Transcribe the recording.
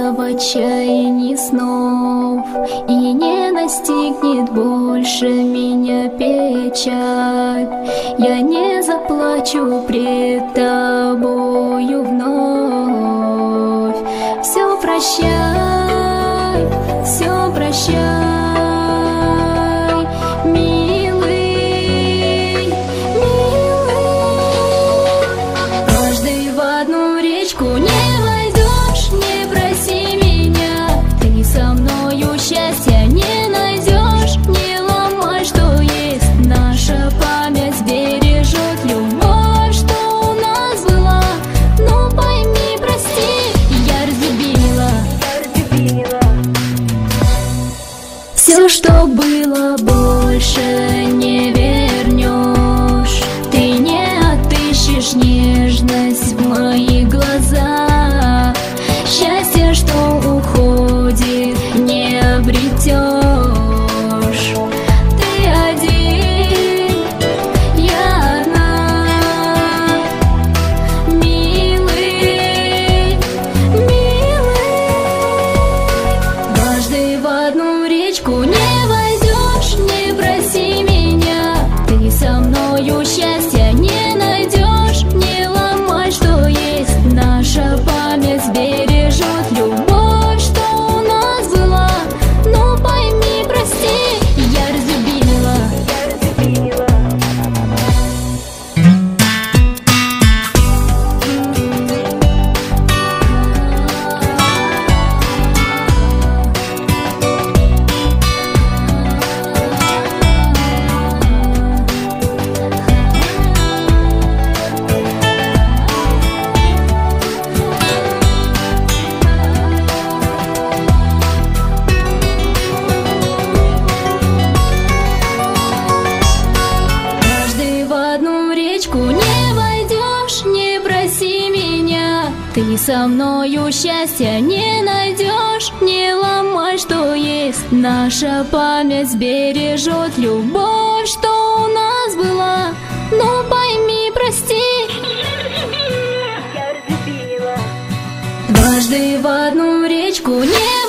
забыться в отчаянии снов, и не настигнет больше меня печаль. Я не заплачу пред тобою вновь. Все прощай, все прощай, милый, милый. Дважды в одну речку не войдешь, не проси меня. Ты со мною счастья не найдешь, не ломай, что есть. Наша память бережет любовь, что у нас была. Ну пойми, прости, я разлюбила. Все, что было, больше не вернешь. Ты не отыщешь нежность в моих глазах. Счастье, что уходит, не обретешь. Ты один, я одна, милый, милый. Дважды в одну речку не войдешь, не проси меня. Ты со мною счастья не найдешь, не ломай, что есть. Наша память бережет любовь, что у нас была. Ну пойми, прости, я разлюбила. Дважды в одну речку не войдешь, не проси меня. Ты со мною счастья не найдешь, не ломай, что есть. Наша память бережет любовь, что у нас была. Ну пойми, прости, дважды в одну речку не